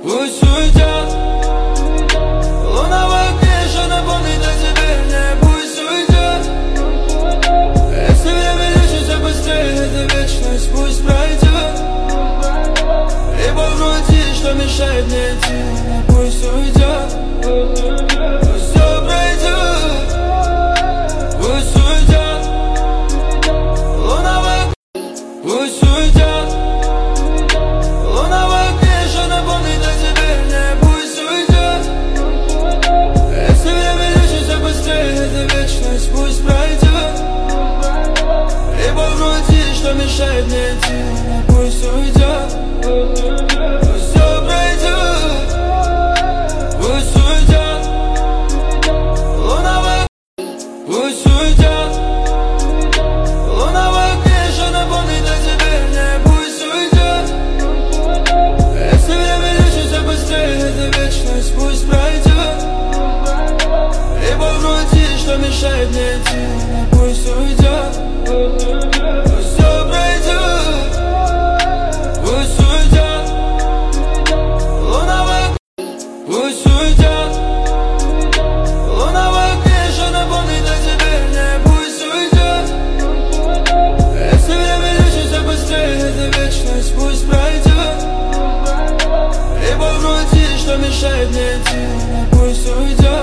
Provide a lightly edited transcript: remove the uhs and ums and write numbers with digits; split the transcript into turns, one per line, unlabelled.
Пусть уйдет. Луна в окне, что напомнит о тебе мне. Пусть уйдет. Если время лечится быстрее, это вечность пусть пройдет. Либо в груди, что мешает мне идти. Пусть уйдет. Пусть все пройдет. Пусть уйдет. Луна в окне. Пусть уйдет. Луна в окне, что напомнит о тебе мне. Пусть уйдет. Если время лечится быстрее, это вечность пусть пройдет. Либо в груди, что мешает мне идти. Пусть уйдет. Пусть все пройдет. Пусть уйдет. Луна в окне. Пусть уйдет. Луна в окне, что напомнит о тебе мне. Пусть уйдет. Если время лечится быстрее, это вечность пусть пройдет. Либо в груди, что мешает мне идти. Пусть уйдет. Пусть все пройдет. Пусть уйдет. Луна в окне. Пусть уйдет. Луна в окне, что напомнит о тебе мне. Пусть уйдет. Если время лечится быстрее, это вечность пусть пройдет. Либо в груди, что мешает мне идти. Пусть уйдет.